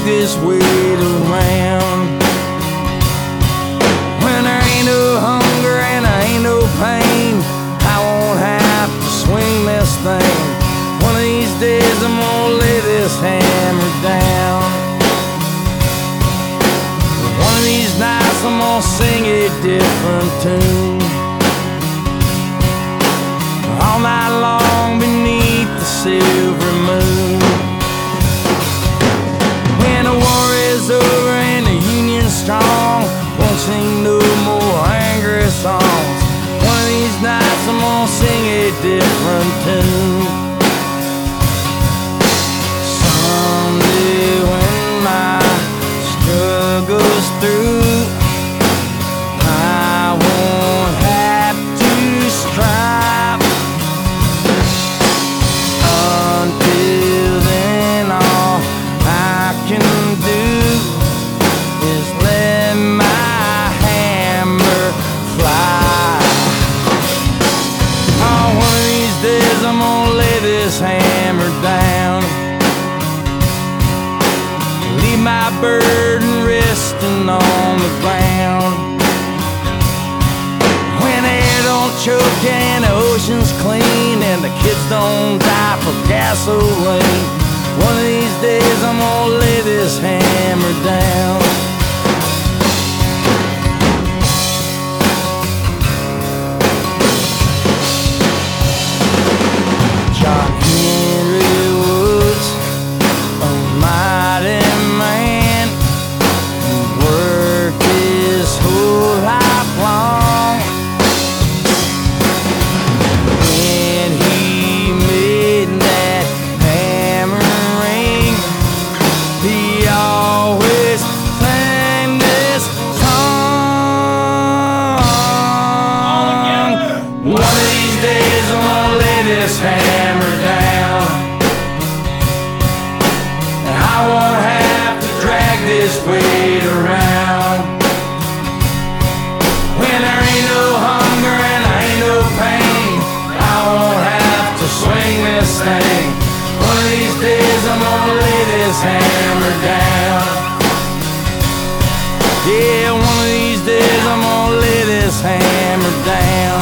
this weight around. When there ain't no hunger and there ain't no pain, I won't have to swing this thing. One of these days I'm gonna lay this hammer down. One of these nights I'm gonna sing a different tune, all night long beneath the silver moon. When the war is over and the union's strong, won't sing no more angry songs. One of these nights I'm gonna sing a different tune. Someday when my struggle's through, I won't have to strive. Until then, all I can do is let my hammer fly. Oh, one of these days I'm gonna lay this hammer down, leave my burden resting on the ground. When the air don't choke and the ocean's clean and the kids don't die for gasoline, one of these days I'm gonna lay this hammer down. John Henry was a mighty man, worked his whole life long. When he made that hammer ring, he always sang this song. One of these days I'm gonna lay this hammer down, and I won't have to drag this weight around. When there ain't no hunger and there ain't no pain, I won't have to swing this thing. One of these days I'm gonna lay this hammer down. Yeah, one of these days I'm gonna lay this hammer down.